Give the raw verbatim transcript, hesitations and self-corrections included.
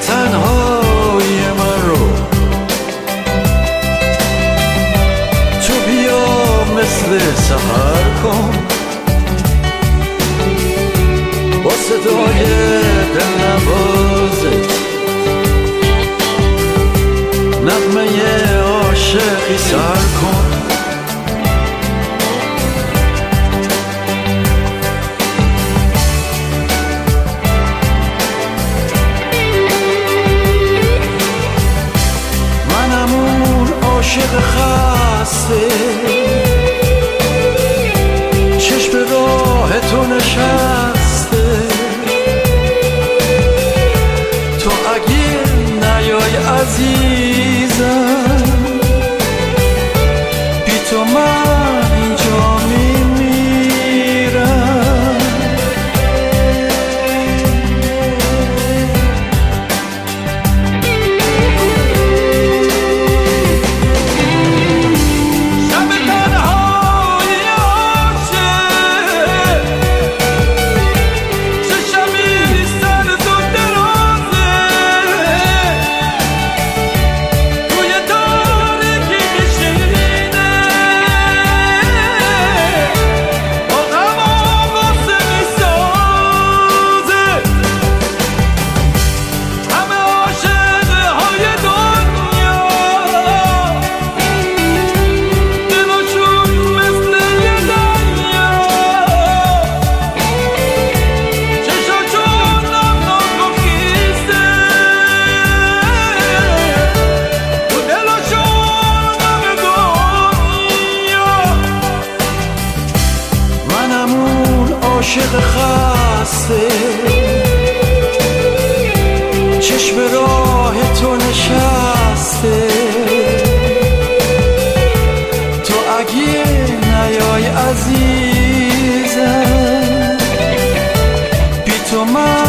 تنهای من رو تو بیا مثل سحر کن با صدای دلنوازت نغمه عاشقی سر کن منم اون عاشق خسته چشم راه تو نشسته تو اگه نیای عزیزم بی تو من اینجا میمیرم شب تنهای عاشق چه شبی سرد و درازه توی تاریکی میشینه با غم و غصه میسازه همه عاشقه های دنیا دلاشون مثل یه دریا چشاشون نمناک و خیسه تو دلاشون غم دنیا منم اون عاشق خسته چشم راه تو نشسته تو اگه نیای عزیزم بی تو من